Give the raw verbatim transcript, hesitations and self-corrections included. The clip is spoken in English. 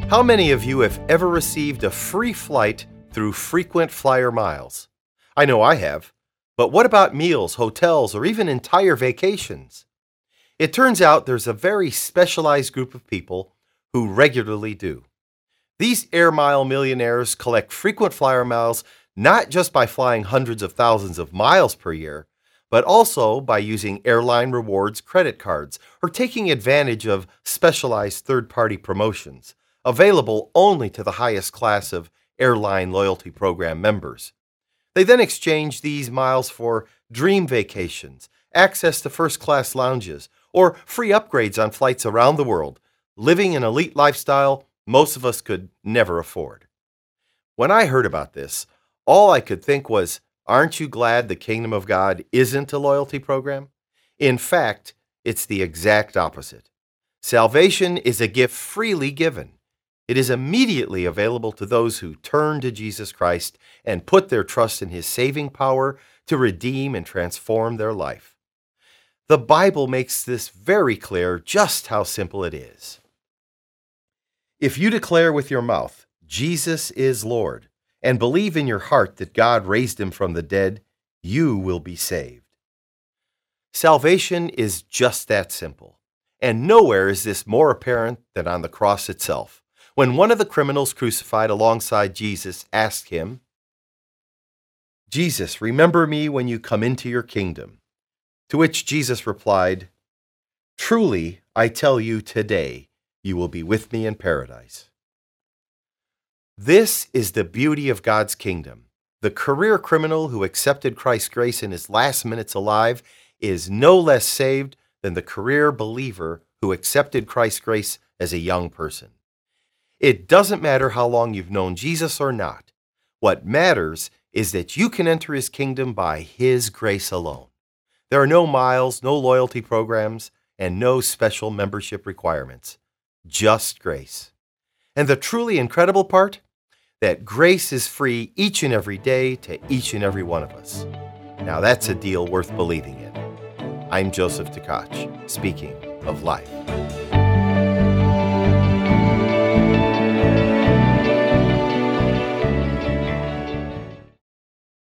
How many of you have ever received a free flight through frequent flyer miles? I know I have. But what about meals, hotels, or even entire vacations? It turns out there's a very specialized group of people who regularly do. These air mile millionaires collect frequent flyer miles not just by flying hundreds of thousands of miles per year, but also by using airline rewards credit cards or taking advantage of specialized third-party promotions available only to the highest class of airline loyalty program members. They then exchange these miles for dream vacations, access to first-class lounges, or free upgrades on flights around the world, living an elite lifestyle most of us could never afford. When I heard about this, all I could think was, aren't you glad the kingdom of God isn't a loyalty program? In fact, it's the exact opposite. Salvation is a gift freely given. It is immediately available to those who turn to Jesus Christ and put their trust in His saving power to redeem and transform their life. The Bible makes this very clear just how simple it is. If you declare with your mouth, Jesus is Lord, and believe in your heart that God raised Him from the dead, you will be saved. Salvation is just that simple, and nowhere is this more apparent than on the cross itself, when one of the criminals crucified alongside Jesus asked Him, "Jesus, remember me when you come into your kingdom." To which Jesus replied, "Truly, I tell you today, you will be with me in paradise." This is the beauty of God's kingdom. The career criminal who accepted Christ's grace in his last minutes alive is no less saved than the career believer who accepted Christ's grace as a young person. It doesn't matter how long you've known Jesus or not. What matters is that you can enter His kingdom by His grace alone. There are no miles, no loyalty programs, and no special membership requirements. Just grace. And the truly incredible part? That grace is free each and every day to each and every one of us. Now that's a deal worth believing in. I'm Joseph Tkach, speaking of life.